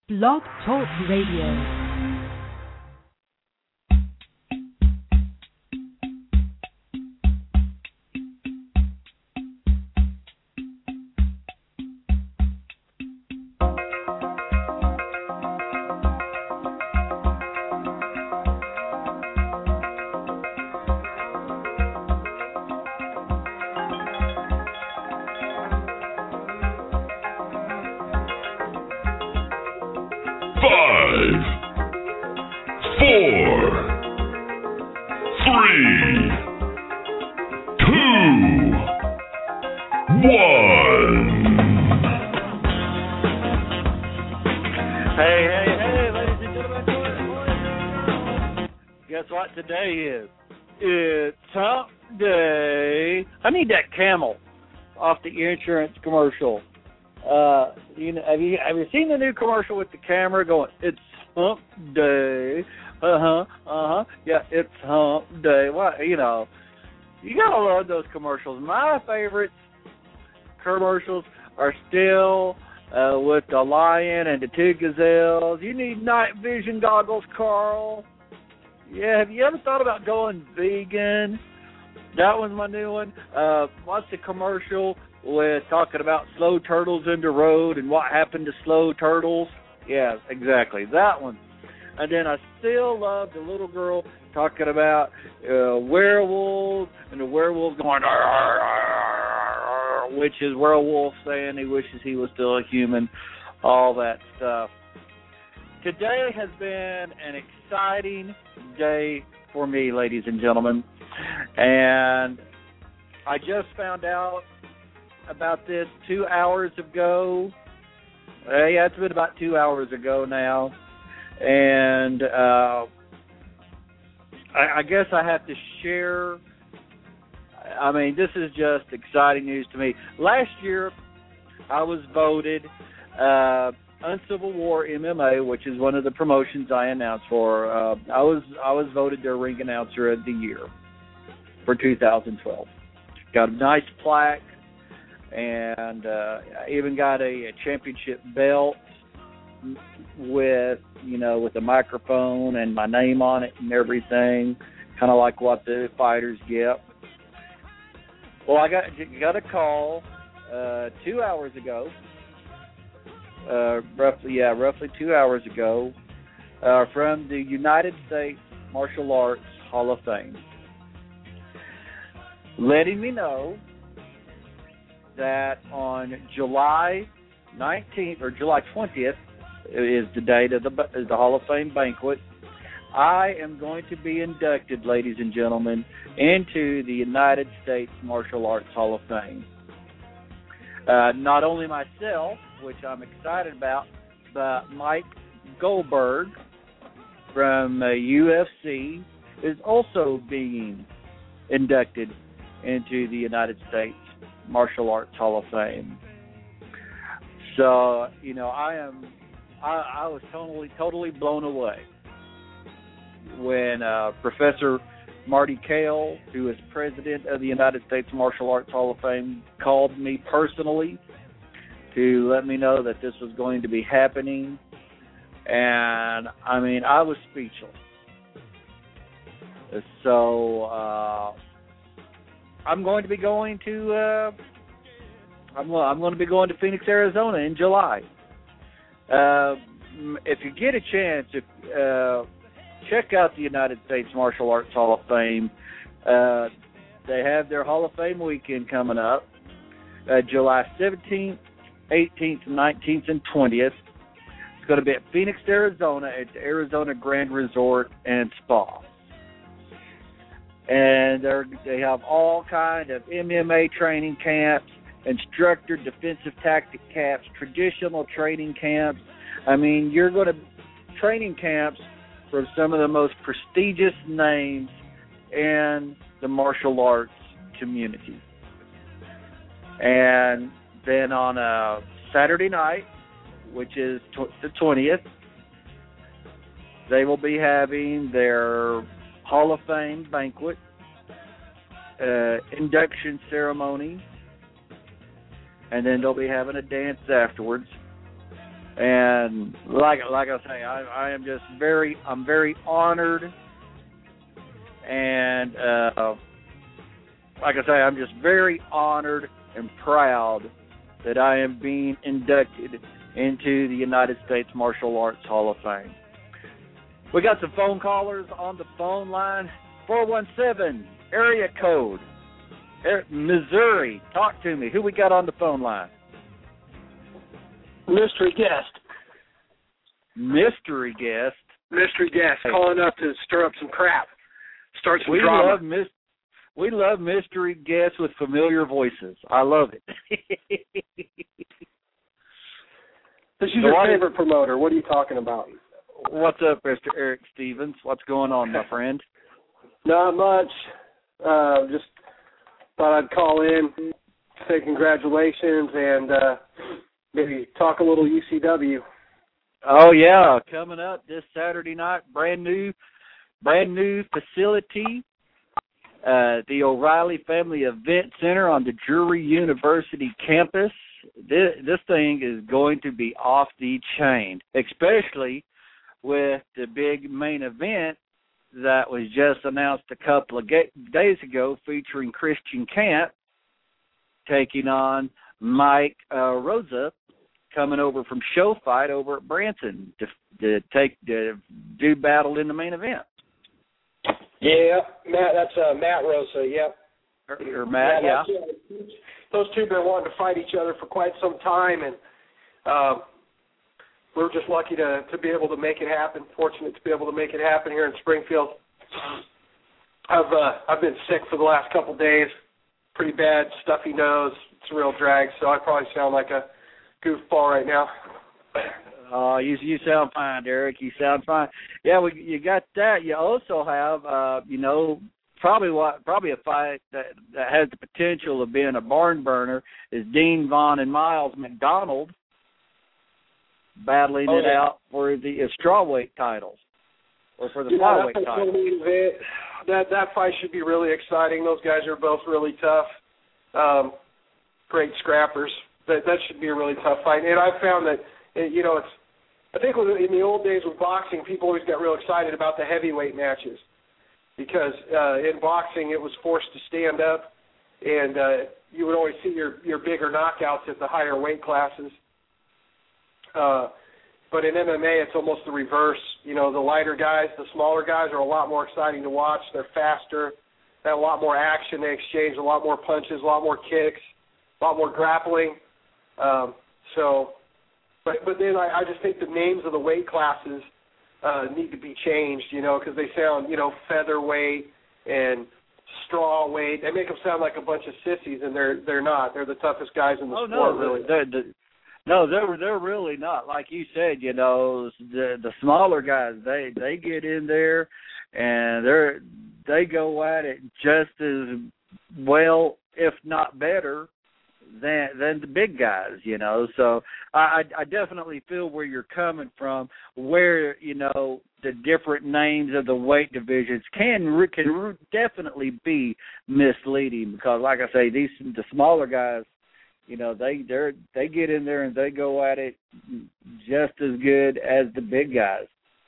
Blog Talk Radio. Camel off the insurance commercial. Have you seen the new commercial with the camera going, "It's hump day"? Yeah, it's hump day. Well, you gotta love those commercials. My favorite commercials are still with the lion and the two gazelles. You need night vision goggles, Carl. Yeah, have you ever thought about going vegan? That one's my new one. What's the commercial with talking about slow turtles in the road and what happened to slow turtles? Yeah, exactly. That one. And then I still love the little girl talking about werewolves and the werewolves going, "Arr, arr, arr," which is werewolf saying he wishes he was still a human, all that stuff. Today has been an exciting day for me, ladies and gentlemen. And I just found out about this 2 hours ago. Yeah, it's been about 2 hours ago now. And I guess I have to share. I mean, this is just exciting news to me. Last year, I was voted Uncivil War MMA, which is one of the promotions I announced for. I was voted their ring announcer of the year for 2012. Got a nice plaque, and I even got a championship belt with a microphone and my name on it and everything, kind of like what the fighters get. Well, I got a call 2 hours ago, roughly 2 hours ago, from the United States Martial Arts Hall of Fame, letting me know that on July 19th or July 20th is the date of the Hall of Fame banquet. I am going to be inducted, ladies and gentlemen, into the United States Martial Arts Hall of Fame. Not only myself, which I'm excited about, but Mike Goldberg from UFC is also being inducted into the United States Martial Arts Hall of Fame. So, I was totally blown away when Professor Marty Cale, who is president of the United States Martial Arts Hall of Fame, called me personally to let me know that this was going to be happening. And, I mean, I was speechless. So, I'm going to be going to Phoenix, Arizona in July. If you get a chance, check out the United States Martial Arts Hall of Fame. They have their Hall of Fame weekend coming up, July 17th, 18th, 19th, and 20th. It's going to be at Phoenix, Arizona, at the Arizona Grand Resort and Spa. And they have all kind of MMA training camps, instructor defensive tactic camps, traditional training camps. I mean, you're going to training camps for some of the most prestigious names in the martial arts community. And then on a Saturday night, which is the 20th, they will be having their Hall of Fame banquet, induction ceremony, and then they'll be having a dance afterwards. And like I say, I'm very honored, and like I say, I'm just very honored and proud that I am being inducted into the United States Martial Arts Hall of Fame. We got some phone callers on the phone line. 417 area code, Missouri. Talk to me. Who we got on the phone line? Mystery guest. Mystery guest. Mystery guest calling up to stir up some crap, start some drama. We love mystery guests with familiar voices. I love it. This is your favorite promoter. What are you talking about? What's up, Mr. Eric Stevens? What's going on, my friend? Not much. Just thought I'd call in, say congratulations, and maybe talk a little UCW. Oh yeah, coming up this Saturday night, brand new facility, the O'Reilly Family Event Center on the Drury University campus. This thing is going to be off the chain, especially with the big main event that was just announced a couple of days ago, featuring Christian Camp taking on Mike Rosa, coming over from Show Fight over at Branson to do battle in the main event. Yeah, Matt. That's Matt Rosa. Yep. Or Matt, yeah. Those two have been wanting to fight each other for quite some time, and we're just lucky to be able to make it happen. Fortunate to be able to make it happen here in Springfield. I've been sick for the last couple of days, pretty bad, stuffy nose. It's a real drag, so I probably sound like a goofball right now. You sound fine, Derek. You sound fine. Yeah, you got that. You also have, probably a fight that has the potential of being a barn burner is Dean Vaughn and Miles McDonald battling it out for the strawweight titles or for the flyweight titles. That fight should be really exciting. Those guys are both really tough, great scrappers. That should be a really tough fight. And I've found that, I think in the old days with boxing, people always got real excited about the heavyweight matches because in boxing it was forced to stand up, and you would always see your bigger knockouts at the higher weight classes. But in MMA, it's almost the reverse. The lighter guys, the smaller guys are a lot more exciting to watch. They're faster. They have a lot more action. They exchange a lot more punches, a lot more kicks, a lot more grappling. But then I just think the names of the weight classes need to be changed, because they sound, featherweight and strawweight. They make them sound like a bunch of sissies, and they're not. They're the toughest guys in the sport, really. No, they're really not. Like you said, the smaller guys, they get in there and they go at it just as well, if not better, than the big guys, So I definitely feel where you're coming from, where, the different names of the weight divisions can definitely be misleading because, like I say, the smaller guys, they get in there and they go at it just as good as the big guys.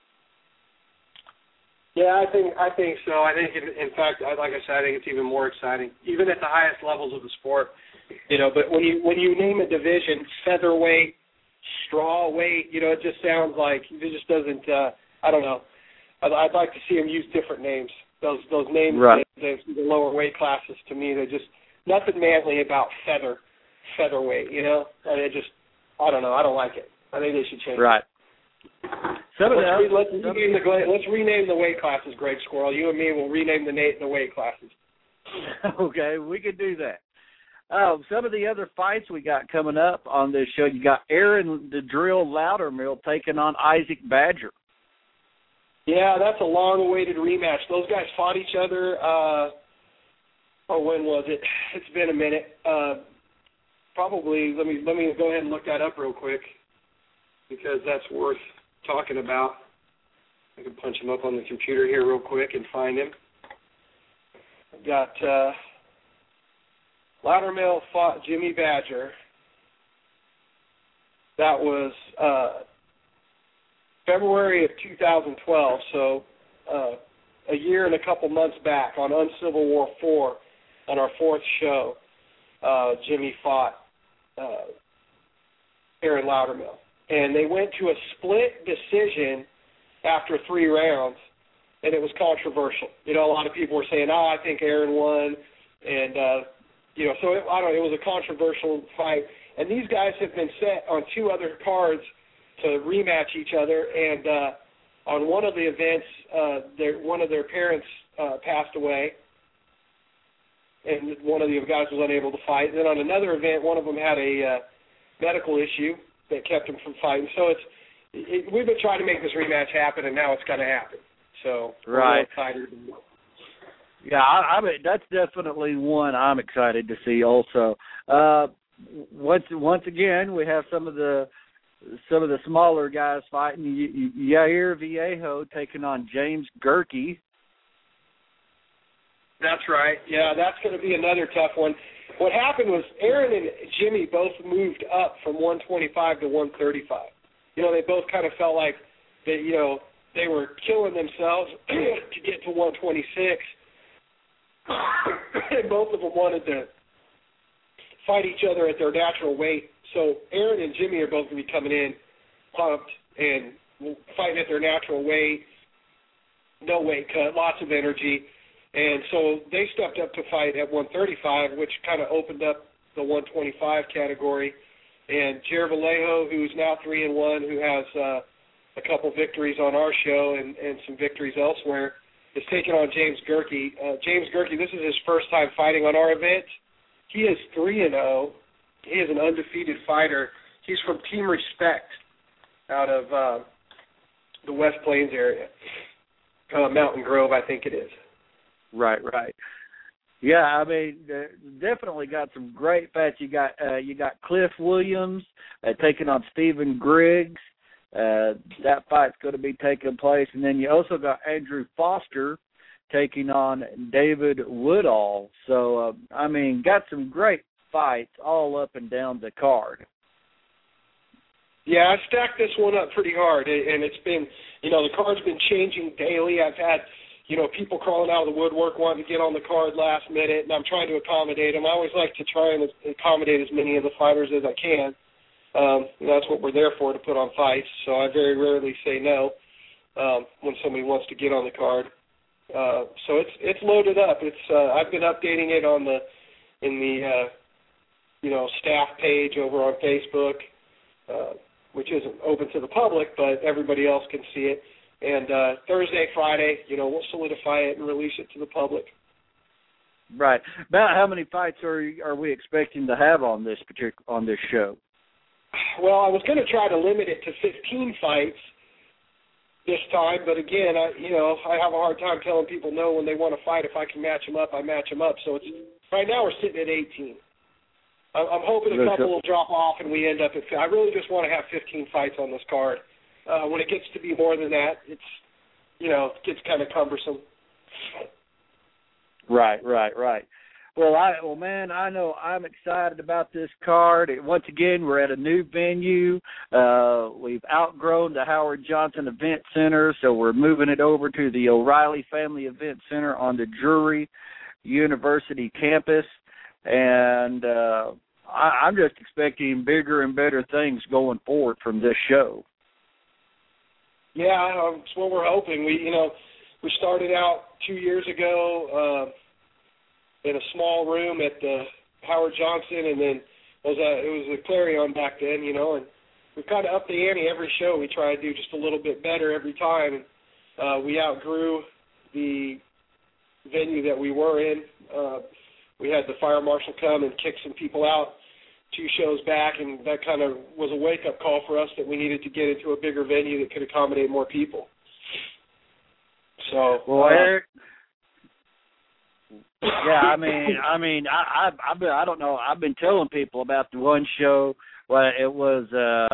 Yeah, I think so. I think, in fact, like I said, I think it's even more exciting, even at the highest levels of the sport. But when you name a division, featherweight, strawweight, it just sounds like it just doesn't. I don't know. I'd like to see them use different names. Those names, right. the lower weight classes, to me, they're just nothing manly about featherweight. I don't know. I don't like it. I think they should change. Right. Let's rename the weight classes, Greg Squirrel. You and me will rename the weight classes. Okay, we could do that. Some of the other fights we got coming up on this show, you got Aaron the Drill Loudermill taking on Isaac Badger. Yeah, that's a long-awaited rematch. Those guys fought each other. When was it? It's been a minute. Probably. Let me go ahead and look that up real quick because that's worth talking about. I can punch him up on the computer here real quick and find him. I've got Loudermill fought Jimmy Badger. That was February of 2012, so a year and a couple months back on Uncivil War 4, on our fourth show, Jimmy fought Aaron Loudermill. And they went to a split decision after 3 rounds, and it was controversial. You know, a lot of people were saying, I think Aaron won, and, so it was a controversial fight. And these guys have been set on 2 other cards to rematch each other, and on one of the events, one of their parents passed away, and one of the guys was unable to fight. And then on another event, one of them had a medical issue that kept him from fighting. So we've been trying to make this rematch happen, and now it's going to happen. So right. We're excited. Yeah, I mean, that's definitely one I'm excited to see also. Once again, we have some of the smaller guys fighting. Yair Viejo taking on James Gerke. That's right. Yeah, that's going to be another tough one. What happened was Aaron and Jimmy both moved up from 125 to 135. You know, they both kind of felt like they were killing themselves to get to 126. And both of them wanted to fight each other at their natural weight. So Aaron and Jimmy are both going to be coming in pumped and fighting at their natural weight, no weight cut, lots of energy. And so they stepped up to fight at 135, which kind of opened up the 125 category. And Jair Vallejo, who's now 3-1, who has a couple victories on our show and some victories elsewhere, is taking on James Gerke. James Gerke, this is his first time fighting on our event. He is 3-0. He is an undefeated fighter. He's from Team Respect out of the West Plains area, Mountain Grove, I think it is. Right. Yeah, I mean, definitely got some great fights. You got Cliff Williams taking on Stephen Griggs. That fight's going to be taking place, and then you also got Andrew Foster taking on David Woodall. So, I mean, got some great fights all up and down the card. Yeah, I stacked this one up pretty hard, and it's been, the card's been changing daily. I've had, people crawling out of the woodwork wanting to get on the card last minute, and I'm trying to accommodate them. I always like to try and accommodate as many of the fighters as I can. That's what we're there for, to put on fights. So I very rarely say no when somebody wants to get on the card. So it's loaded up. I've been updating it in the staff page over on Facebook, which isn't open to the public, but everybody else can see it. And Thursday, Friday, we'll solidify it and release it to the public. Right. About how many fights are we expecting to have on this show? Well, I was going to try to limit it to 15 fights this time, but again, I have a hard time telling people no when they want to fight. If I can match them up, I match them up. So right now we're sitting at 18. I'm hoping a couple will drop off and we end up at. I really just want to have 15 fights on this card. When it gets to be more than that, it gets kind of cumbersome. Right. Well, man, I know I'm excited about this card. Once again, we're at a new venue. We've outgrown the Howard Johnson Event Center, so we're moving it over to the O'Reilly Family Event Center on the Drury University campus. And I'm just expecting bigger and better things going forward from this show. Yeah, that's what we're hoping. We started out 2 years ago in a small room at the Howard Johnson, and then it was a Clarion back then, and we've kind of upped the ante every show. We try to do just a little bit better every time. We outgrew the venue that we were in. We had the fire marshal come and kick some people out 2 shows back, and that kind of was a wake-up call for us that we needed to get into a bigger venue that could accommodate more people. So, well, Eric. Yeah, I mean, I don't know. I've been telling people about the one show. Well, it was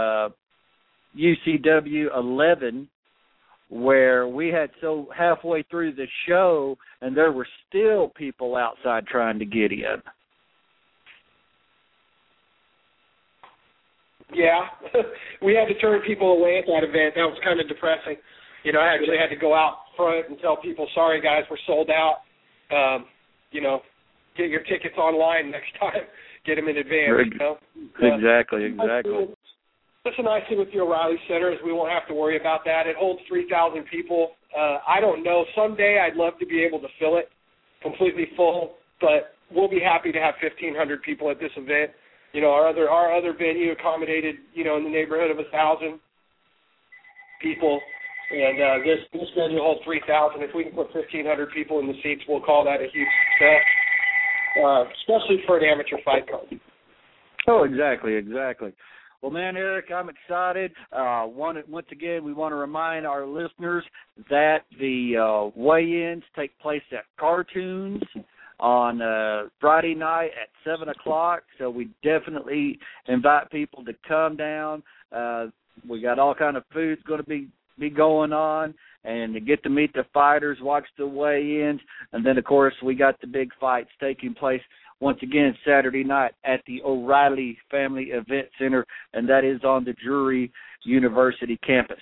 UCW 11, where we had halfway through the show, and there were still people outside trying to get in. Yeah, we had to turn people away at that event. That was kind of depressing. You know, I actually had to go out front and tell people, sorry, guys, we're sold out. You know, get your tickets online next time. Get them in advance, you know. Exactly. That's a nice thing with the O'Reilly Center is we won't have to worry about that. It holds 3,000 people. I don't know. Someday I'd love to be able to fill it completely full, but we'll be happy to have 1,500 people at this event. You know, our other venue accommodated, you know, in the neighborhood of 1,000 people, and this venue holds 3,000. If we can put 1,500 people in the seats, we'll call that a huge success, especially for an amateur fight card. Oh, exactly. Well, man, Eric, I'm excited. Once again, we want to remind our listeners that the weigh-ins take place at Cartoons on Friday night at 7 o'clock, so we definitely invite people to come down. We got all kind of food's going to be going on, and to get to meet the fighters, watch the weigh-ins, and then, of course, we got the big fights taking place once again Saturday night at the O'Reilly Family Event Center, and that is on the Drury University campus.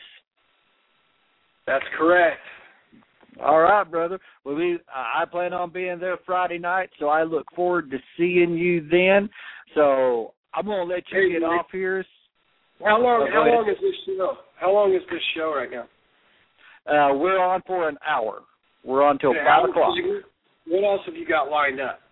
That's correct. All right, brother. Well, I plan on being there Friday night, so I look forward to seeing you then. So I'm going to let you get off here. How long is this show? How long is this show right now? We're on for an hour. We're on till 5 o'clock. What else have you got lined up?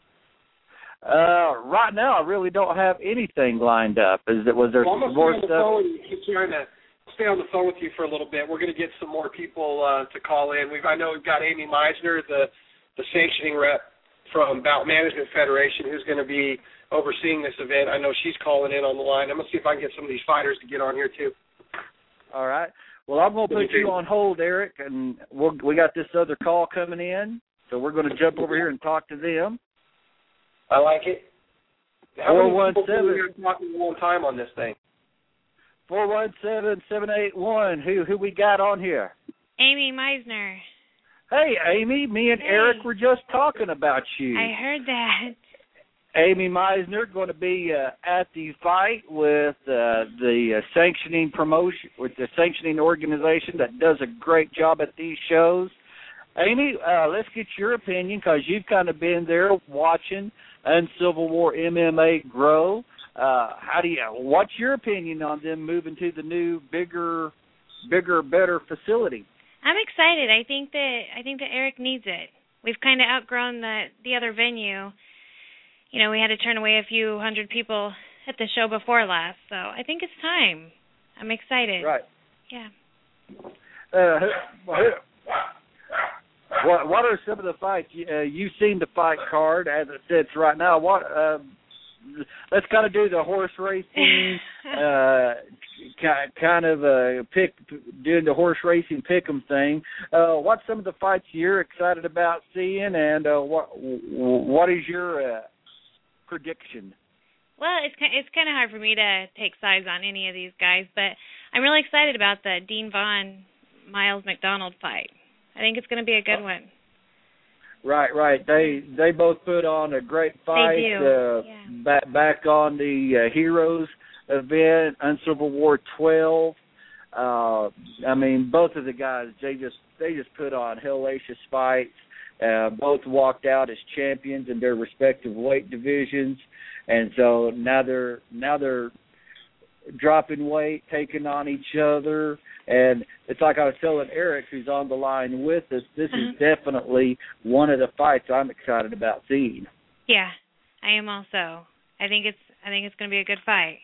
Right now, I really don't have anything lined up. Was there some more stuff? Keep trying to stay on the phone with you for a little bit. We're going to get some more people to call in. I know we've got Amy Meisner, the sanctioning rep from Bout Management Federation, who's going to be overseeing this event. I know she's calling in on the line. I'm going to see if I can get some of these fighters to get on here too. All right. Well, I'm going to put you on hold, Eric, and we got this other call coming in, so we're going to jump over here and talk to them. I like it. How 417 talking a long time on this thing? 417-781. Who we got on here? Amy Meisner. Hey, Amy. Me and Eric were just talking about you. I heard that. Amy Meisner going to be at the fight with the sanctioning promotion, with the sanctioning organization that does a great job at these shows. Amy, let's get your opinion because you've kind of been there watching Uncivil War MMA grow. What's your opinion on them moving to the new, bigger, better facility? I'm excited. I think that Eric needs it. We've kind of outgrown the other venue. You know, we had to turn away a few hundred people at the show before last, so I think it's time. I'm excited. Right. Yeah. What are some of the fights you've seen the fight card as it sits right now? Let's kind of do the horse racing, doing the horse racing pick'em thing. What's some of the fights you're excited about seeing, and what is your prediction? Well, it's kind of hard for me to take sides on any of these guys, but I'm really excited about the Dean Vaughn Miles McDonald fight. I think it's going to be a good one. Right. They both put on a great fight. They do. Back on the Heroes event, Uncivil War 12. I mean, both of the guys, they just put on hellacious fights. Both walked out as champions in their respective weight divisions, and so now they're dropping weight, taking on each other. And it's like I was telling Eric, who's on the line with us, this is definitely one of the fights I'm excited about seeing. Yeah, I am also. I think it's going to be a good fight.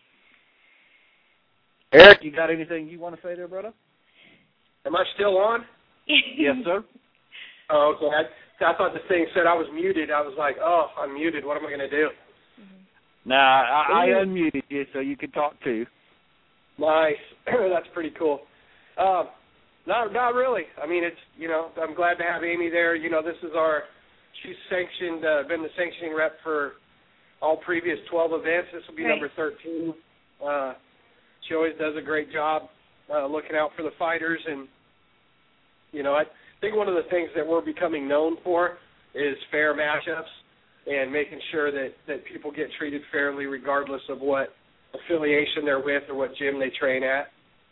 Eric, you got anything you want to say there, brother? Am I still on? Yes, sir. Oh, okay. I thought the thing said I was muted. I was like, oh, I'm muted. What am I going to do? Nah, I unmuted you so you can talk too. Nice. That's pretty cool. Not really. I mean, it's, you know, I'm glad to have Amy there. You know, she's sanctioned, been the sanctioning rep for all previous 12 events. This will be number 13. She always does a great job looking out for the fighters. And, you know, I think one of the things that we're becoming known for is fair matchups and making sure that people get treated fairly regardless of what affiliation they're with or what gym they train at.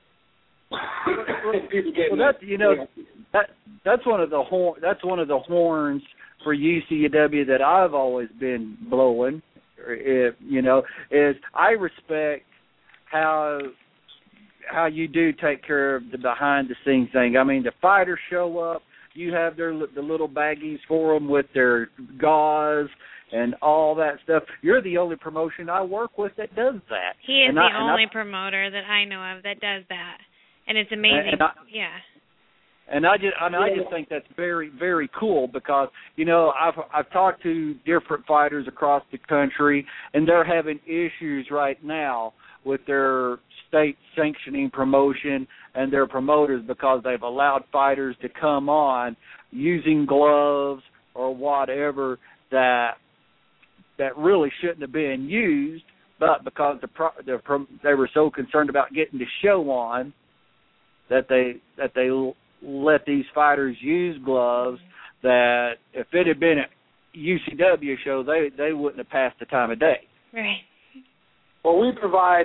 That's one of the horns for UCW that I've always been blowing. Is I respect how you do take care of the behind the scenes thing. I mean, the fighters show up. You have the little baggies for them with their gauze and all that stuff. You're the only promotion I work with that does that. He is the only promoter that I know of that does that, and it's amazing. And I just think that's very, very cool because I've talked to different fighters across the country, and they're having issues right now with their state sanctioning promotion and their promoters because they've allowed fighters to come on using gloves or whatever that really shouldn't have been used, but because they were so concerned about getting the show on that they let these fighters use gloves that if it had been a UCW show, they wouldn't have passed the time of day. Right. Well, we provide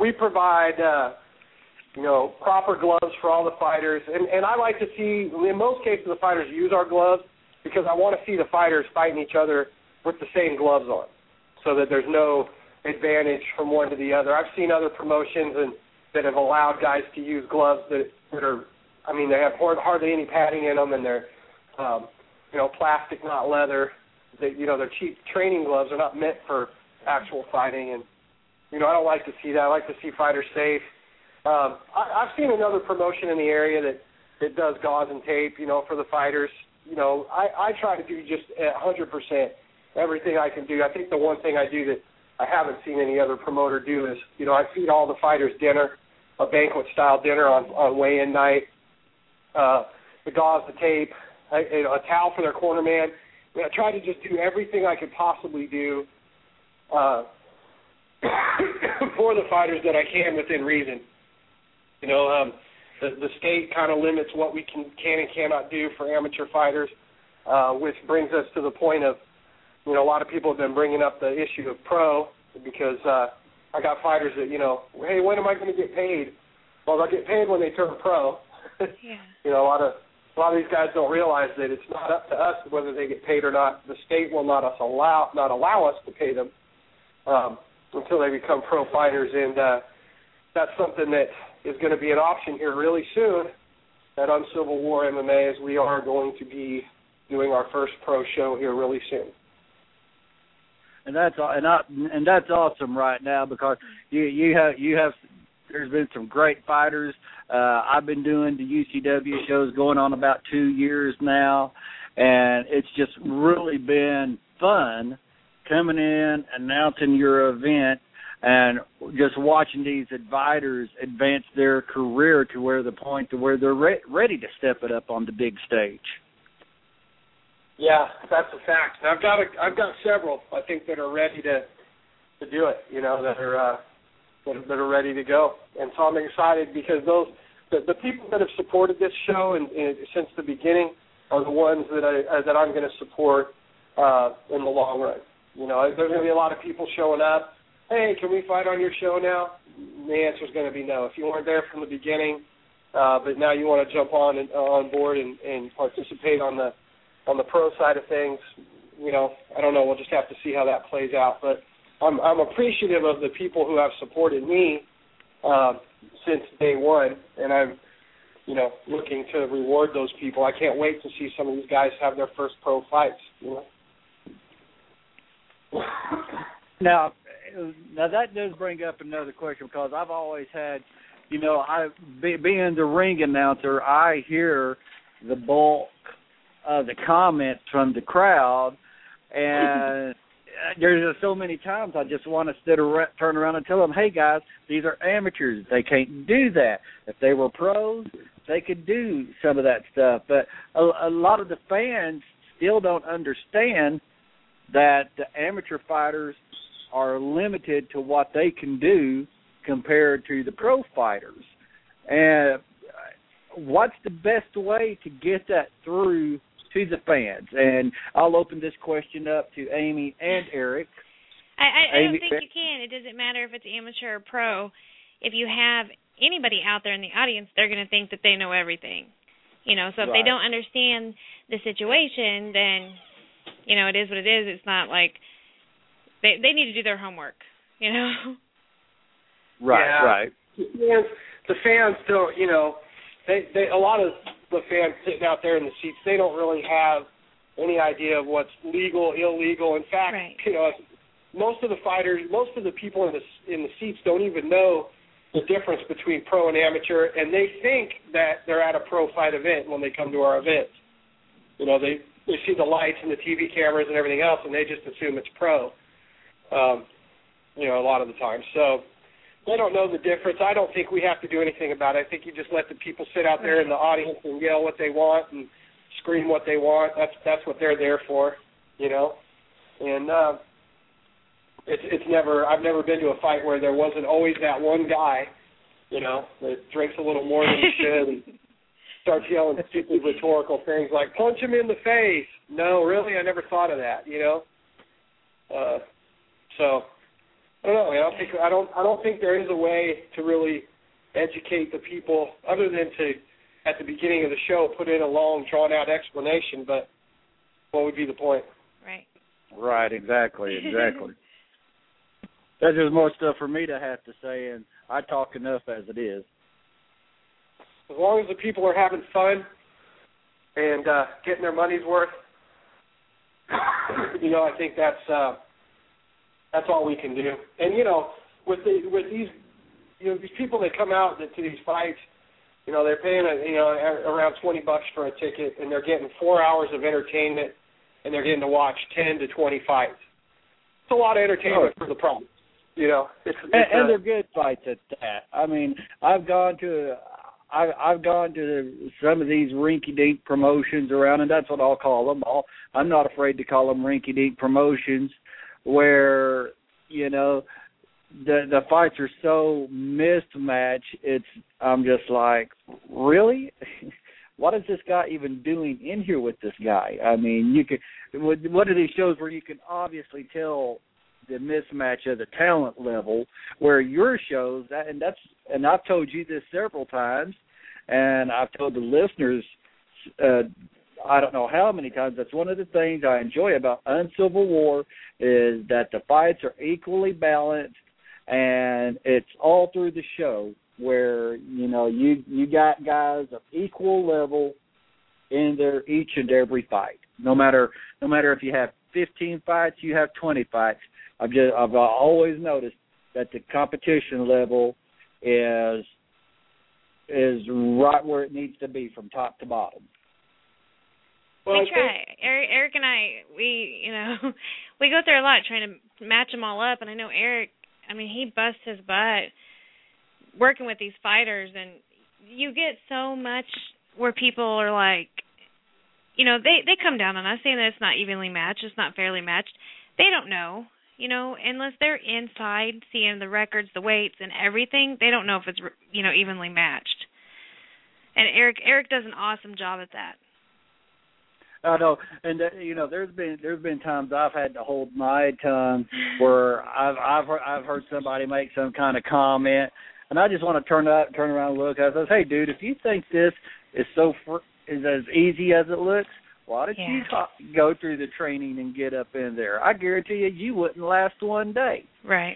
proper gloves for all the fighters, and I like to see, in most cases, the fighters use our gloves because I want to see the fighters fighting each other with the same gloves on, so that there's no advantage from one to the other. I've seen other promotions that have allowed guys to use gloves that are, they have hardly any padding in them, and they're, plastic, not leather. They're cheap training gloves. They're not meant for actual fighting, and I don't like to see that. I like to see fighters safe. I've seen another promotion in the area that does gauze and tape, for the fighters. I try to do just 100% everything I can do. I think the one thing I do that I haven't seen any other promoter do is, I feed all the fighters dinner, a banquet-style dinner on weigh-in night, the gauze, the tape, a towel for their corner man. I try to just do everything I could possibly do for the fighters that I can within reason. The state kind of limits what we can and cannot do for amateur fighters, which brings us to the point of, a lot of people have been bringing up the issue of pro because I got fighters that, hey, when am I going to get paid? Well, they'll get paid when they turn pro. Yeah. A lot of these guys don't realize that it's not up to us whether they get paid or not. The state will not allow us to pay them until they become pro fighters, and that's something that is going to be an option here really soon at Uncivil War MMA, as we are going to be doing our first pro show here really soon. And that's awesome right now because you have there's been some great fighters. I've been doing the UCW shows going on about 2 years now, and it's just really been fun coming in, announcing your event, and just watching these fighters advance their career to where they're ready to step it up on the big stage. Yeah, that's a fact. And I've got several I think that are ready to do it. That are ready to go, and so I'm excited because the people that have supported this show and since the beginning are the ones that I'm going to support in the long run. There's going to be a lot of people showing up. Hey, can we fight on your show now? The answer is going to be no. If you weren't there from the beginning, but now you want to jump on board and participate on the pro side of things, I don't know. We'll just have to see how that plays out. But I'm appreciative of the people who have supported me since day one, and I'm, looking to reward those people. I can't wait to see some of these guys have their first pro fights. Now that does bring up another question because I've always had, being the ring announcer, I hear the bulk of the comments from the crowd, and there's so many times I just want to turn around and tell them, hey, guys, these are amateurs. They can't do that. If they were pros, they could do some of that stuff. But a lot of the fans still don't understand that the amateur fighters are limited to what they can do compared to the pro fighters. And what's the best way to get that through to the fans? And I'll open this question up to Amy and Eric. I don't think you can. It doesn't matter if it's amateur or pro. If you have anybody out there in the audience, they're going to think that they know everything. You know, so if they don't understand the situation, then, you know, it is what it is. It's not like they need to do their homework, you know? Right. The fans don't, you know, they a lot of the fans sitting out there in the seats, they don't really have any idea of what's legal, illegal. In fact, you know, most of the fighters, most of the people in the seats don't even know the difference between pro and amateur, and they think that they're at a pro fight event when they come to our events. You know, they see the lights and the TV cameras and everything else, and they just assume it's pro, you know, a lot of the time. So they don't know the difference. I don't think we have to do anything about it. I think you just let the people sit out there in the audience and yell what they want and scream what they want. That's what they're there for, you know. And I've never been to a fight where there wasn't always that one guy, you know, that drinks a little more than he should and starts yelling stupid rhetorical things like "punch him in the face." No, really, I never thought of that, you know. So I don't know. I don't think there is a way to really educate the people other than to, at the beginning of the show, put in a long, drawn-out explanation. But what would be the point? Right. Exactly. That's just more stuff for me to have to say, and I talk enough as it is. As long as the people are having fun and getting their money's worth, you know, I think that's all we can do. And you know, with these, you know, these people that come out to these fights, you know, they're paying around $20 for a ticket, and they're getting 4 hours of entertainment, and they're getting to watch 10 to 20 fights. It's a lot of entertainment for the price. You know, and they're good fights at that. I mean, I've gone to some of these rinky-dink promotions around, and that's what I'll call them. I'm not afraid to call them rinky-dink promotions, where, you know, the fights are so mismatched. I'm just like, really? What is this guy even doing in here with this guy? I mean, what are these shows where you can obviously tell the mismatch of the talent level, where your shows, and I've told you this several times, and I've told the listeners, I don't know how many times, that's one of the things I enjoy about Uncivil War, is that the fights are equally balanced, and it's all through the show, where, you know, you got guys of equal level in their each and every fight. No matter if you have 15 fights, you have 20 fights. I've always noticed that the competition level is right where it needs to be from top to bottom. Well, we try. Eric and I, we go through a lot trying to match them all up, and I know Eric, I mean, he busts his butt working with these fighters, and you get so much where people are like, you know, they come down on us saying that it's not evenly matched, it's not fairly matched. They don't know. You know, unless they're inside seeing the records, the weights, and everything, they don't know if it's, you know, evenly matched. And Eric does an awesome job at that. I know, and you know, there's been times I've had to hold my tongue where I've heard somebody make some kind of comment, and I just want to turn around and look at it. I say, hey, dude, if you think this is is as easy as it looks, why don't you go through the training and get up in there? I guarantee you wouldn't last one day. Right.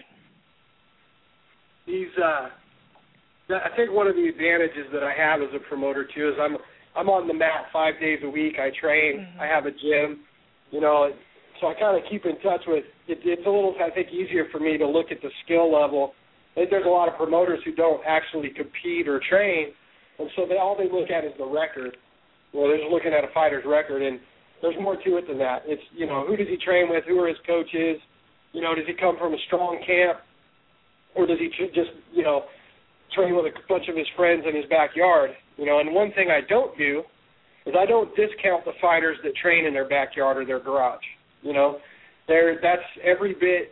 I think one of the advantages that I have as a promoter too is I'm on the mat 5 days a week. I train. Mm-hmm. I have a gym. You know, so I kind of keep in touch with. It's a little, I think, easier for me to look at the skill level. I think there's a lot of promoters who don't actually compete or train, and so all they look at is the record. Well, they're just looking at a fighter's record, and there's more to it than that. It's, you know, who does he train with? Who are his coaches? You know, does he come from a strong camp? Or does he just, you know, train with a bunch of his friends in his backyard? You know, and one thing I don't do is I don't discount the fighters that train in their backyard or their garage. You know, that's every bit,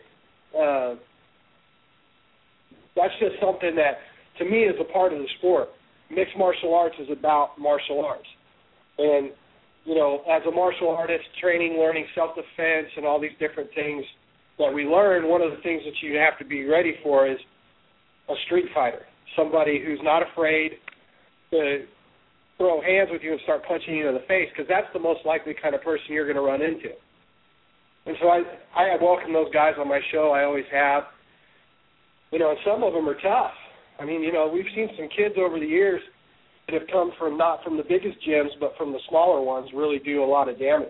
that's just something that, to me, is a part of the sport. Mixed martial arts is about martial arts. And, you know, as a martial artist, training, learning self-defense and all these different things, that we learned, one of the things that you have to be ready for is a street fighter, somebody who's not afraid to throw hands with you and start punching you in the face, because that's the most likely kind of person you're going to run into. And so I welcome those guys on my show. I always have. And some of them are tough. I mean, we've seen some kids over the years that have come from not from the biggest gyms, but from the smaller ones, really do a lot of damage.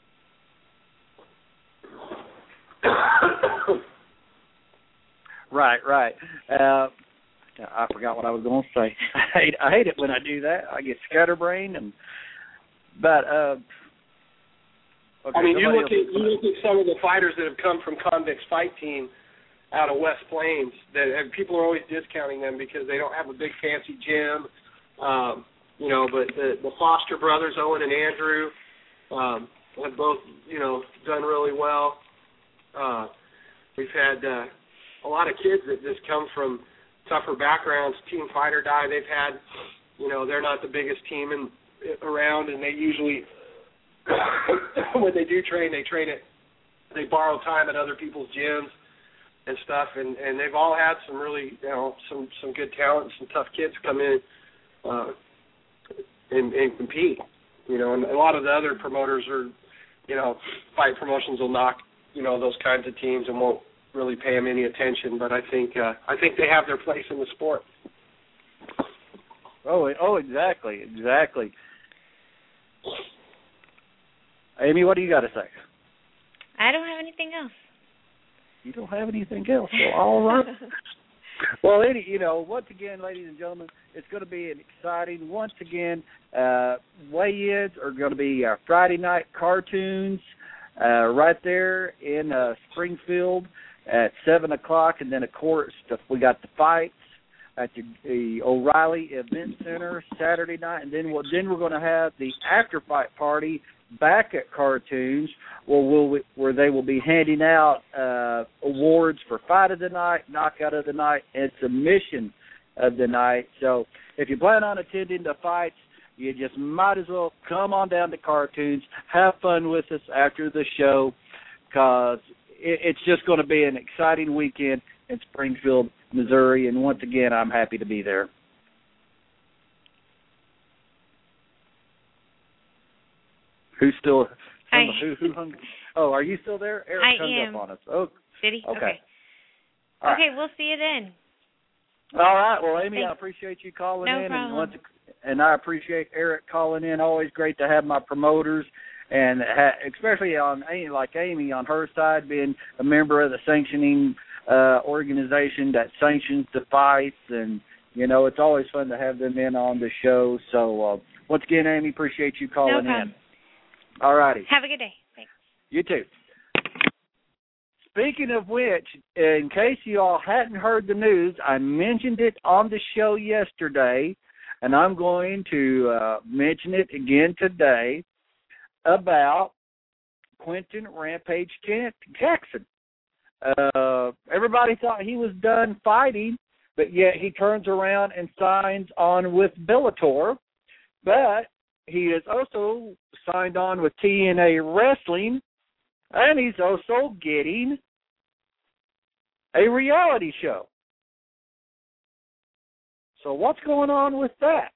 Right. I forgot what I was going to say. I hate it when I do that. I get scatterbrained. Okay, I mean, you look at some of the fighters that have come from Convict's Fight Team out of West Plains. That people are always discounting them because they don't have a big fancy gym. But the Foster brothers, Owen and Andrew, have both done really well. We've had a lot of kids that just come from tougher backgrounds. Team Fight or Die, they've had, they're not the biggest team around, and they usually, when they do train, they borrow time at other people's gyms and stuff, and they've all had some really, some good talent, some tough kids come in and compete, and a lot of the other promoters are, fight promotions will knock, those kinds of teams and won't really pay them any attention, but I think they have their place in the sport. Oh, exactly. Amy, what do you got to say? I don't have anything else. You don't have anything else? Well, all right. Well, once again, ladies and gentlemen, it's going to be an exciting, once again, weigh-ins are going to be Friday night cartoons right there in Springfield at 7 o'clock, and then, of course, we got the fights at the O'Reilly Event Center Saturday night, and then we're going to have the after-fight party back at Cartoons, where they will be handing out awards for Fight of the Night, Knockout of the Night, and Submission of the Night. So if you plan on attending the fights, you just might as well come on down to Cartoons, have fun with us after the show, because it's just going to be an exciting weekend in Springfield, Missouri, and once again, I'm happy to be there. Who's still? Who hung? Oh, are you still there? Eric comes up on us. Oh, did he? Okay. Okay, we'll see you then. All right. Well, Amy, I appreciate you calling in, problem. and I appreciate Eric calling in. Always great to have my promoters, and especially on like Amy on her side, being a member of the sanctioning organization that sanctions the fights, and it's always fun to have them in on the show. So once again, Amy, appreciate you calling in. All righty. Have a good day. Thanks. You too. Speaking of which, in case you all hadn't heard the news, I mentioned it on the show yesterday, and I'm going to mention it again today about Quentin Rampage Jackson. Everybody thought he was done fighting, but yet he turns around and signs on with Bellator. But he is also signed on with TNA Wrestling, and he's also getting a reality show. So what's going on with that?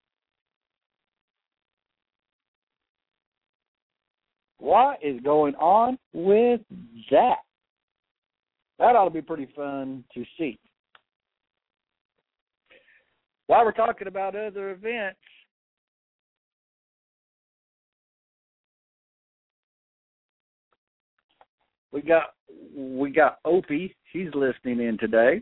What is going on with that? That ought to be pretty fun to see. While we're talking about other events, we got Opie. She's listening in today.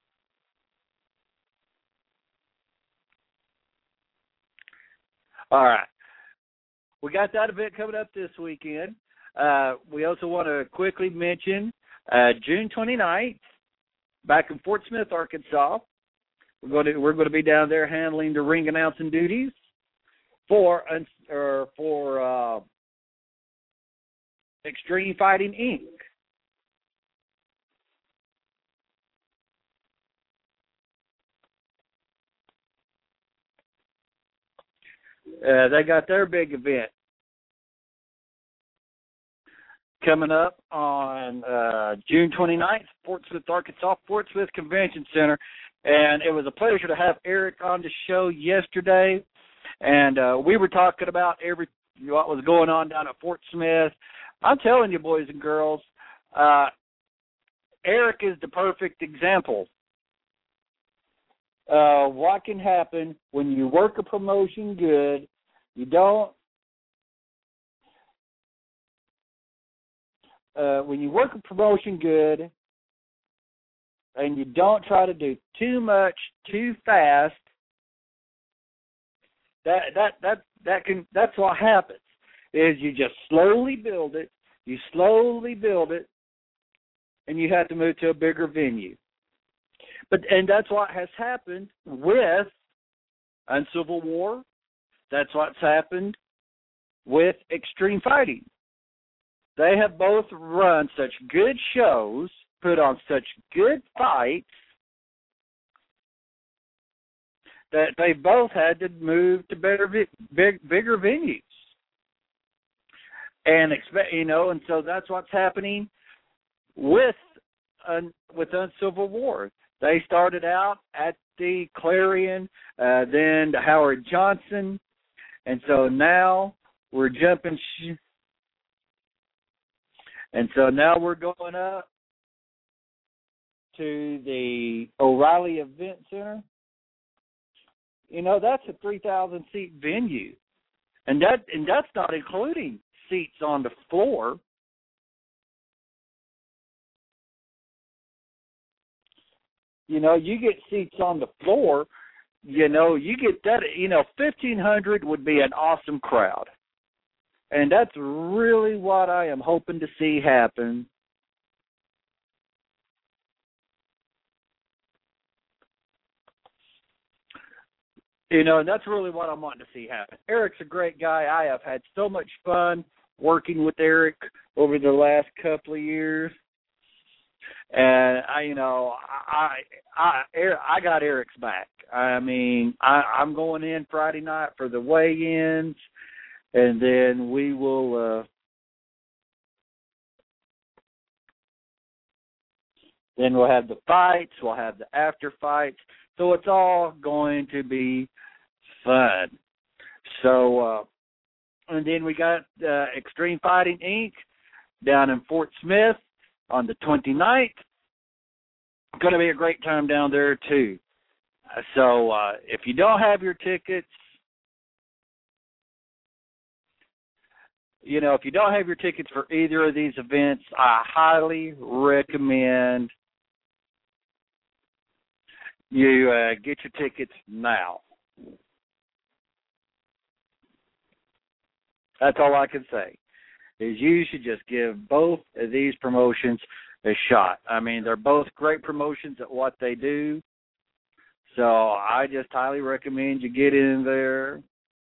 All right. We got that event coming up this weekend. We also want to quickly mention June 29th, back in Fort Smith, Arkansas. We're going to be down there handling the ring announcing duties for Extreme Fighting Inc. They got their big event. coming up on June 29th, Fort Smith, Arkansas, Fort Smith Convention Center. And it was a pleasure to have Eric on the show yesterday. And we were talking about what was going on down at Fort Smith. I'm telling you, boys and girls, Eric is the perfect example. What can happen when you work a promotion good, when you work a promotion good and you don't try to do too much too fast, that's what happens. Is you just slowly build it, and you have to move to a bigger venue. And that's what has happened with Uncivil War. That's what's happened with Extreme Fighting. They have both run such good shows, put on such good fights, that they both had to move to bigger venues. And and so that's what's happening with Uncivil War. They started out at the Clarion, then the Howard Johnson, and so now we're jumping. And so now we're going up to the O'Reilly Event Center. That's a 3,000-seat venue, and that's not including seats on the floor. You get seats on the floor. You get that. 1,500 would be an awesome crowd. And that's really what I am hoping to see happen. And that's really what I'm wanting to see happen. Eric's a great guy. I have had so much fun working with Eric over the last couple of years. And I got Eric's back. I mean, I'm going in Friday night for the weigh-ins. And then we will then we'll have the fights, we'll have the after fights. So it's all going to be fun. So and then we got Extreme Fighting Inc. down in Fort Smith on the 29th. Going to be a great time down there too. So if you don't have your tickets, if you don't have your tickets for either of these events, I highly recommend you get your tickets now. That's all I can say, is you should just give both of these promotions a shot. I mean, they're both great promotions at what they do, so I just highly recommend you get in there.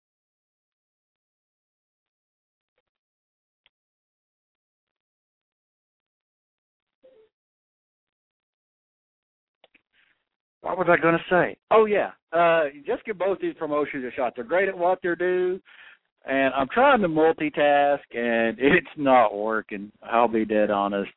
What was I going to say? Oh, yeah. Just give both these promotions a shot. They're great at what they do, and I'm trying to multitask, and it's not working. I'll be dead honest.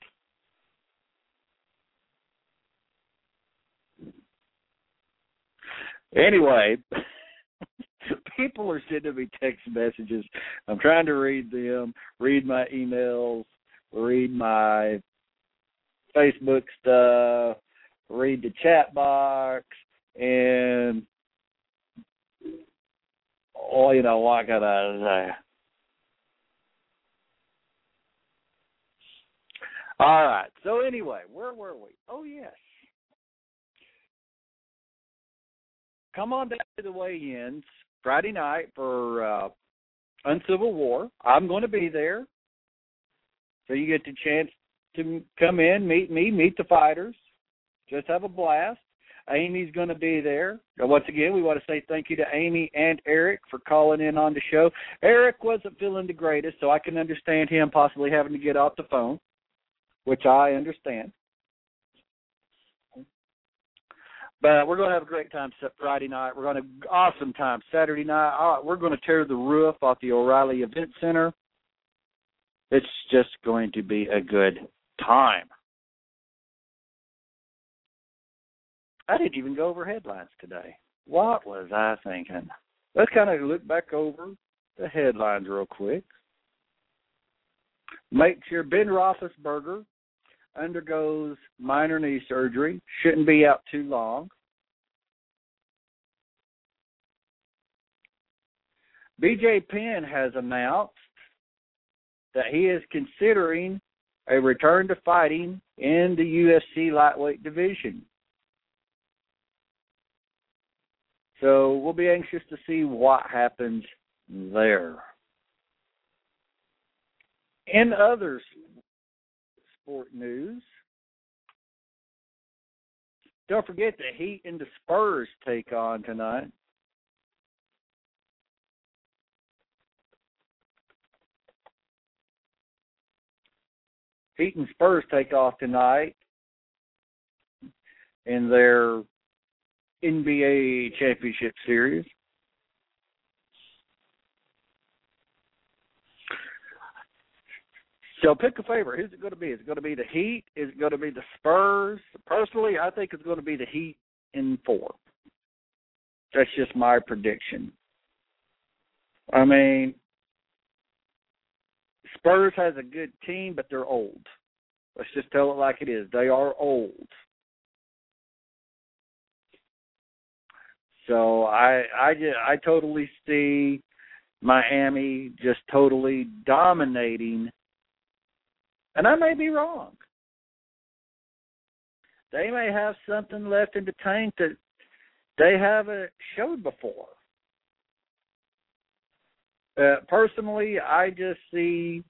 Anyway, people are sending me text messages. I'm trying to read them, read my emails, read my Facebook stuff, read the chat box, and what can I say? All right. So anyway, where were we? Oh, yes. Come on down to the weigh-ins Friday night for Uncivil War. I'm going to be there. So you get the chance to come in, meet me, meet the fighters. Just have a blast. Amy's going to be there. Once again, we want to say thank you to Amy and Eric for calling in on the show. Eric wasn't feeling the greatest, so I can understand him possibly having to get off the phone, which I understand. But we're going to have a great time Friday night. We're going to have an awesome time Saturday night. We're going to tear the roof off the O'Reilly Event Center. It's just going to be a good time. I didn't even go over headlines today. What was I thinking? Let's kind of look back over the headlines real quick. Make sure Ben Roethlisberger undergoes minor knee surgery. Shouldn't be out too long. BJ Penn has announced that he is considering a return to fighting in the UFC lightweight division. So we'll be anxious to see what happens there. In other sport news, don't forget the Heat and the Spurs take on tonight. Heat and Spurs take off tonight in their NBA Championship Series. So pick a favorite. Who's it going to be? Is it going to be the Heat? Is it going to be the Spurs? Personally, I think it's going to be the Heat in 4. That's just my prediction. I mean, Spurs has a good team, but they're old. Let's just tell it like it is. They are old. So I totally see Miami just totally dominating. And I may be wrong. They may have something left in the tank that they haven't showed before. Personally, I just see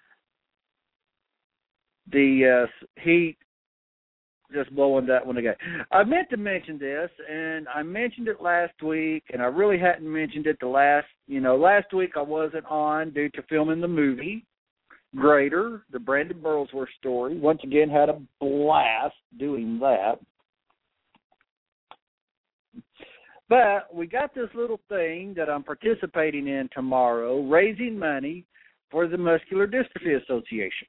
the Heat just blowing that one again. I meant to mention this, and I mentioned it last week, and I really hadn't mentioned it last week I wasn't on due to filming the movie, Greater, the Brandon Burlsworth story. Once again, had a blast doing that. But we got this little thing that I'm participating in tomorrow, raising money for the Muscular Dystrophy Association.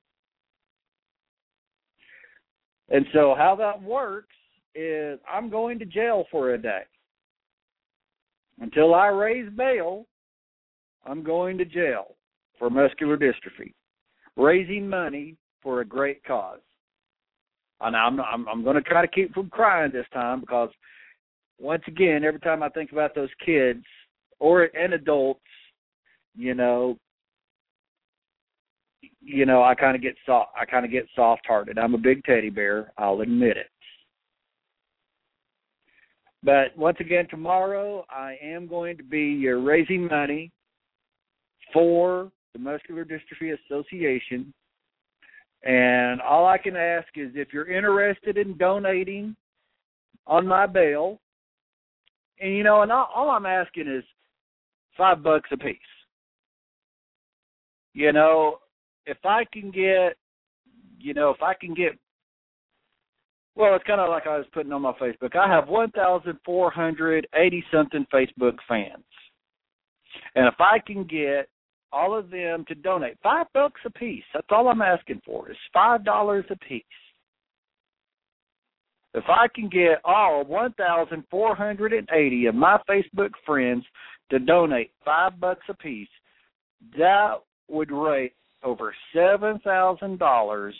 And so how that works is I'm going to jail for a day. Until I raise bail, I'm going to jail for muscular dystrophy, raising money for a great cause. And I'm going to try to keep from crying this time because, once again, every time I think about those kids and adults, I kind of get soft. I kind of get soft-hearted. I'm a big teddy bear. I'll admit it. But once again, tomorrow I am going to be raising money for the Muscular Dystrophy Association. And all I can ask is if you're interested in donating on my bail, and all I'm asking is $5 a piece. If I can get, well, it's kind of like I was putting on my Facebook. I have 1,480-something Facebook fans. And if I can get all of them to donate $5 a piece, that's all I'm asking for, is $5 a piece. If I can get all 1,480 of my Facebook friends to donate $5 a piece, that would raise over $7,000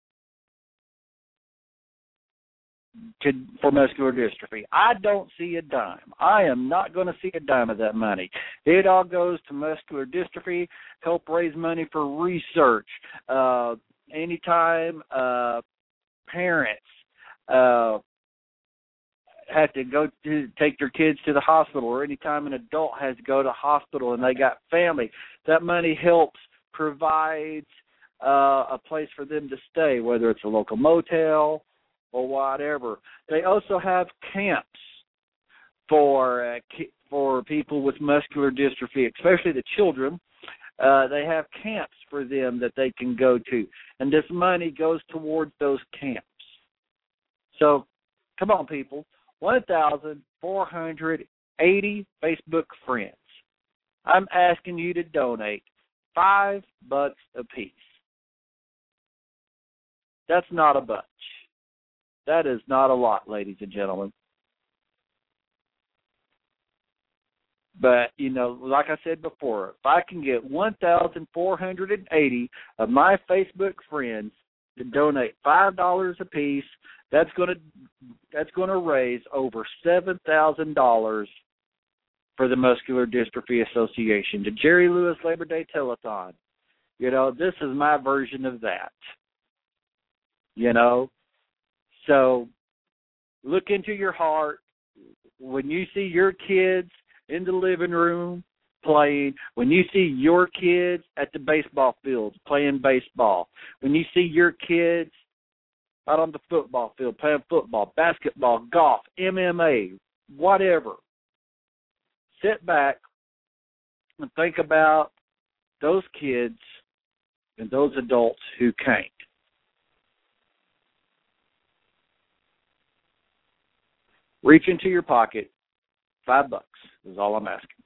for muscular dystrophy. I don't see a dime. I am not going to see a dime of that money. It all goes to muscular dystrophy, help raise money for research. Anytime parents have to go to take their kids to the hospital, or anytime an adult has to go to the hospital and they got family, that money helps provide a place for them to stay, whether it's a local motel or whatever. They also have camps for people with muscular dystrophy, especially the children. They have camps for them that they can go to, and this money goes towards those camps. So, come on, people. 1,480 Facebook friends. I'm asking you to donate $5 a piece. That's not a bunch. That is not a lot, ladies and gentlemen. But, you know, like I said before, if I can get 1,480 of my Facebook friends to donate $5 apiece, that's going to raise over $7,000 for the Muscular Dystrophy Association, the Jerry Lewis Labor Day Telethon. You know, this is my version of that. You know, so look into your heart. When you see your kids in the living room playing, when you see your kids at the baseball fields playing baseball, when you see your kids out on the football field playing football, basketball, golf, MMA, whatever, sit back and think about those kids and those adults who can't. Reach into your pocket. $5 is all I'm asking.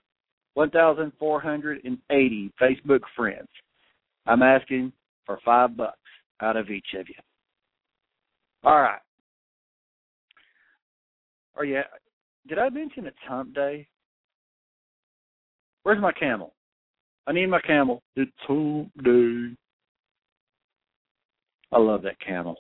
1,480 Facebook friends. I'm asking for $5 out of each of you. All right. Oh, yeah. Did I mention it's hump day? Where's my camel? I need my camel. It's hump day. I love that camel.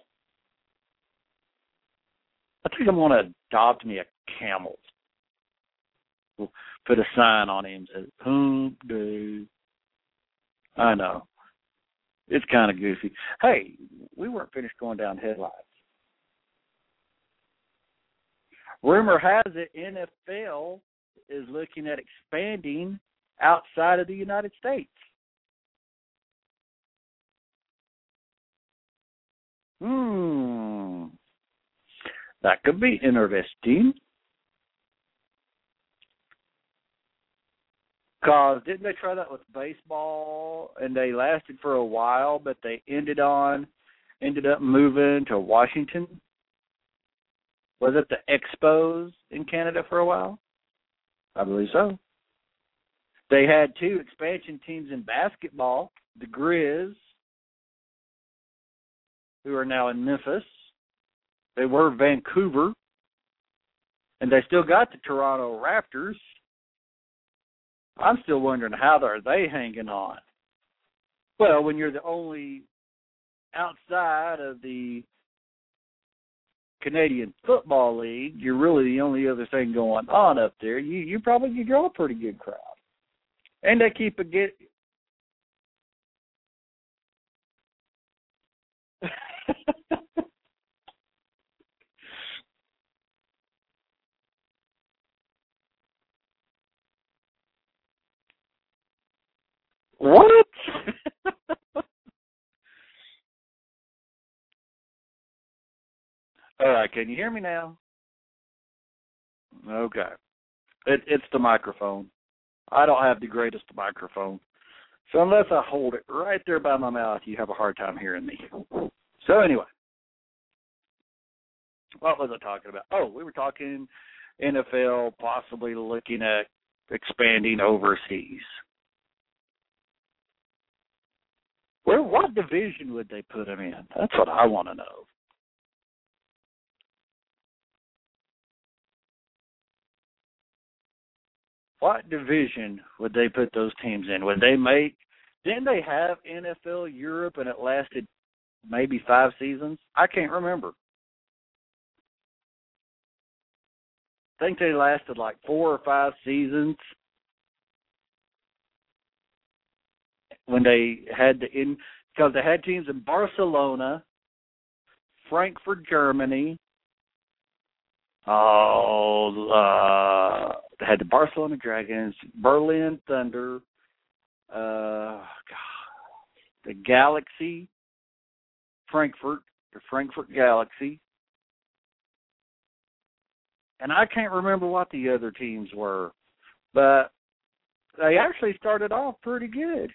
I think I'm going to adopt me a camel. We'll put a sign on him that says, hump day. I know. It's kind of goofy. Hey, we weren't finished going down headlines. Rumor has it NFL is looking at expanding outside of the United States. That could be interesting. Because didn't they try that with baseball, and they lasted for a while, but they ended up moving to Washington? Was it the Expos in Canada for a while? I believe so. They had 2 expansion teams in basketball, the Grizz, who are now in Memphis. They were Vancouver, and they still got the Toronto Raptors. I'm still wondering how are they hanging on. Well, when you're the only outside of the Canadian Football League, you're really the only other thing going on up there. You probably could draw a pretty good crowd. And they keep a get. What? All right, can you hear me now? Okay. It's the microphone. I don't have the greatest microphone. So unless I hold it right there by my mouth, you have a hard time hearing me. So anyway, what was I talking about? Oh, we were talking NFL possibly looking at expanding overseas. What division would they put them in? That's what I want to know. What division would they put those teams in? Didn't they have NFL Europe and it lasted maybe 5 seasons? I can't remember. I think they lasted like 4 or 5 seasons when they had because they had teams in Barcelona, Frankfurt, Germany. They had the Barcelona Dragons, Berlin Thunder, the Galaxy, the Frankfurt Galaxy. And I can't remember what the other teams were, but they actually started off pretty good.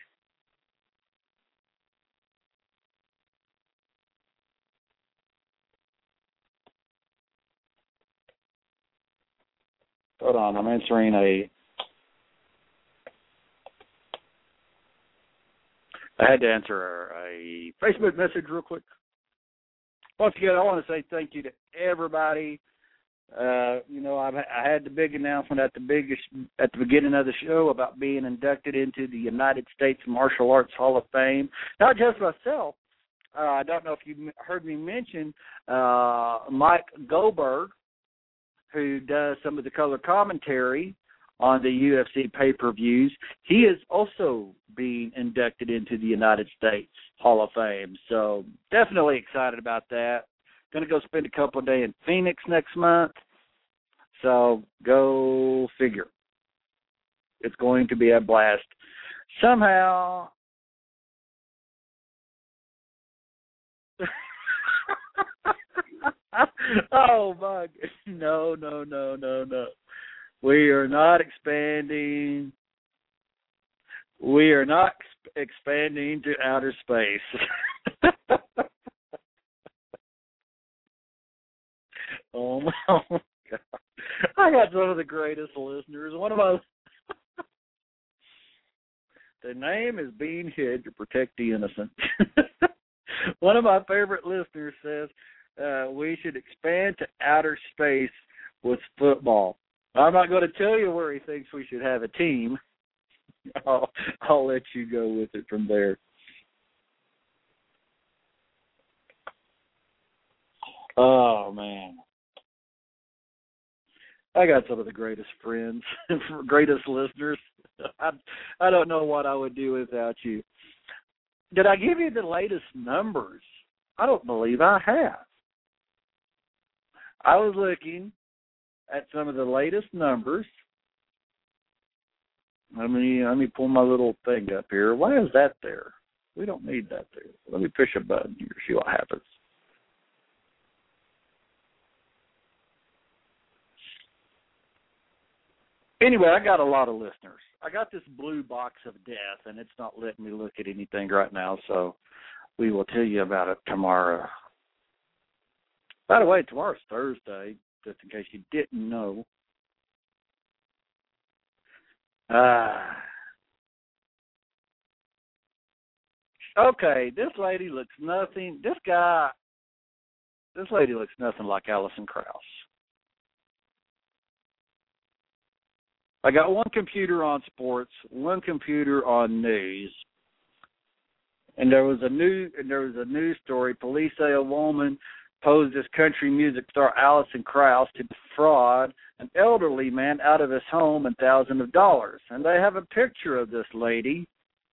Hold on, I'm answering I had to answer a Facebook message real quick. Once again, I want to say thank you to everybody. I had the big announcement at the beginning of the show about being inducted into the United States Martial Arts Hall of Fame. Not just myself. I don't know if you heard me mention Mike Goldberg, who does some of the color commentary on the UFC pay-per-views. He is also being inducted into the United States Hall of Fame. So definitely excited about that. Going to go spend a couple of days in Phoenix next month. So go figure. It's going to be a blast. Somehow... oh, my God. No. We are not expanding. We are not expanding to outer space. Oh, my God. I got some of the greatest listeners. One of my... The name is being hid to protect the innocent. One of my favorite listeners says we should expand to outer space with football. I'm not going to tell you where he thinks we should have a team. I'll let you go with it from there. Oh, man. I got some of the greatest friends, greatest listeners. I don't know what I would do without you. Did I give you the latest numbers? I don't believe I have. I was looking at some of the latest numbers. Let me pull my little thing up here. Why is that there? We don't need that there. Let me push a button here, see what happens. Anyway, I got a lot of listeners. I got this blue box of death, and it's not letting me look at anything right now, so we will tell you about it tomorrow. By the way, tomorrow's Thursday, just in case you didn't know. Okay, this lady looks nothing like Alison Krauss. I got one computer on sports, one computer on news, and there was a news story. Police say a woman posed as country music star Alison Krauss to defraud an elderly man out of his home and thousands of dollars. And they have a picture of this lady.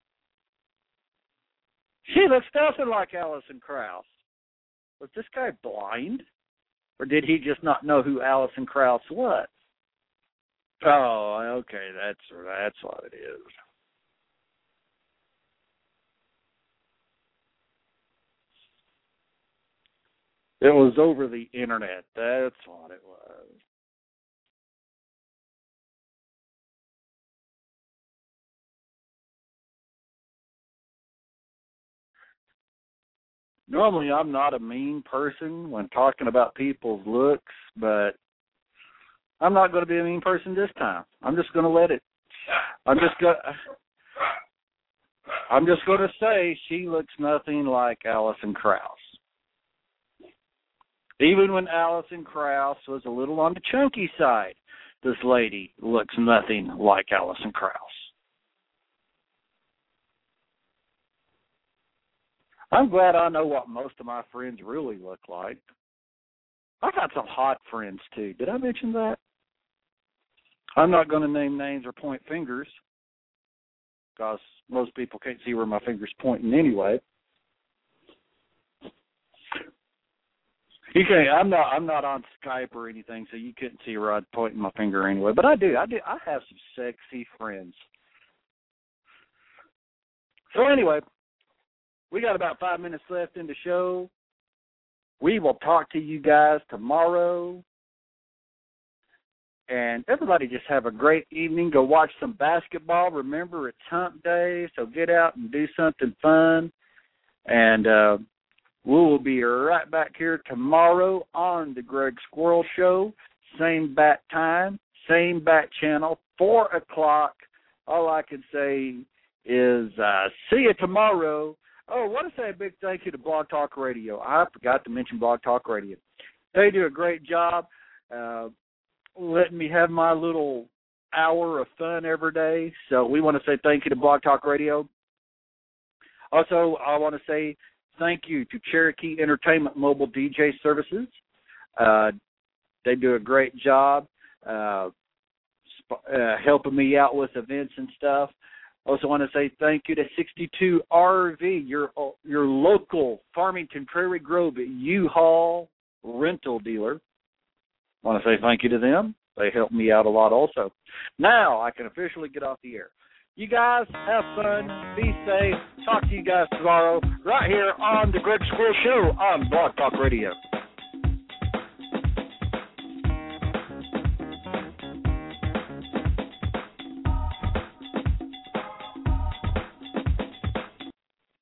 She looks nothing like Alison Krauss. Was this guy blind, or did he just not know who Alison Krauss was? Oh, okay, that's what it is. It was over the internet. That's what it was. Normally, I'm not a mean person when talking about people's looks, but I'm not going to be a mean person this time. I'm just going to let it. I'm just going to say she looks nothing like Alison Krauss. Even when Alison Krauss was a little on the chunky side, this lady looks nothing like Alison Krauss. I'm glad I know what most of my friends really look like. I got some hot friends, too. Did I mention that? I'm not going to name names or point fingers because most people can't see where my finger's pointing anyway. You can't. I'm not on Skype or anything, so you couldn't see where I'd point my finger anyway. But I do. I have some sexy friends. So anyway, we got about 5 minutes left in the show. We will talk to you guys tomorrow. And everybody just have a great evening. Go watch some basketball. Remember, it's hump day, so get out and do something fun. And we will be right back here tomorrow on the Greg Squirrel Show. Same bat time, same bat channel, 4 o'clock. All I can say is see you tomorrow. Oh, I want to say a big thank you to Blog Talk Radio. I forgot to mention Blog Talk Radio. They do a great job letting me have my little hour of fun every day. So we want to say thank you to Blog Talk Radio. Also, I want to say thank you to Cherokee Entertainment Mobile DJ Services. They do a great job helping me out with events and stuff. Also want to say thank you to 62 RV, your local Farmington Prairie Grove U-Haul rental dealer. Want to say thank you to them. They help me out a lot also. Now I can officially get off the air. You guys have fun. Be safe. Talk to you guys tomorrow right here on the Greg Squirrel Show on Blog Talk Radio.